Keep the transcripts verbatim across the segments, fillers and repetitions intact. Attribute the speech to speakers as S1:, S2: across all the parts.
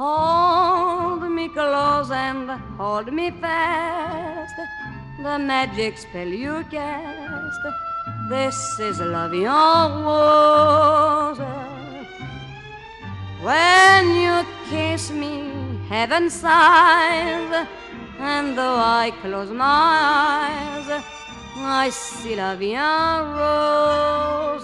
S1: Hold me close and hold me fast. The magic spell you cast. This is love en rose. When you kiss me, heaven sighs, and though I close my eyes, I see la vie en rose.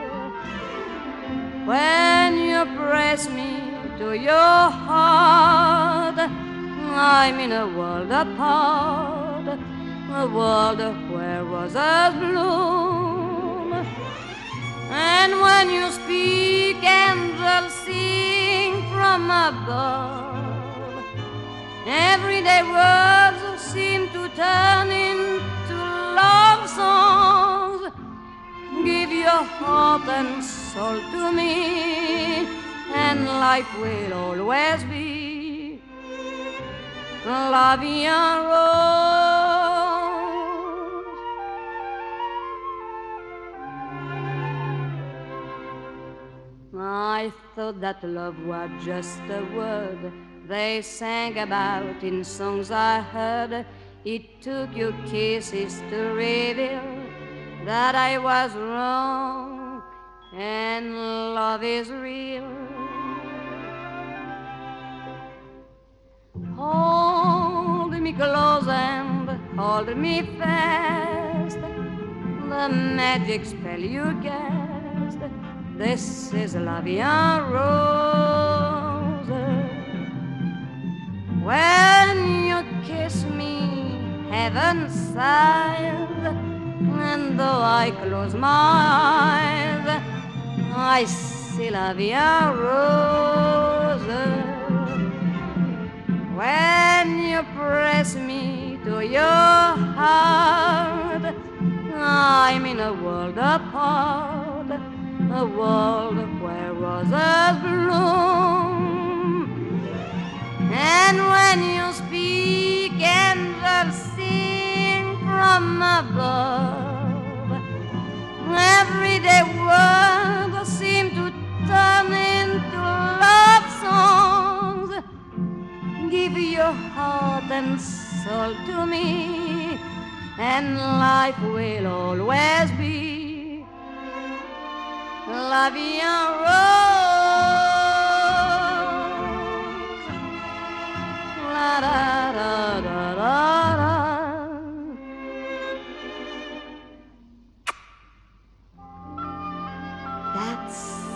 S1: When you press me to your heart, I'm in a world apart, a world where roses bloom. And when you speak, angels sing from above. Everyday words seem to turn into love songs. Give your heart and soul to me, and life will always be la vie en rose. I thought that love was just a word they sang about in songs I heard. It took your kisses to reveal that I was wrong and love is real. Hold me close and hold me fast. The magic spell you cast. This is la vie en rose. When you kiss me, heaven sighs, and though I close my eyes, I see la vie en rose. When you press me to your heart, I'm in a world apart, a world where roses bloom. And when you speak, angels sing from above. Everyday words seem to turn into love songs. Give your heart and soul to me, and life will always be la vie en rose. La da da da da da. That's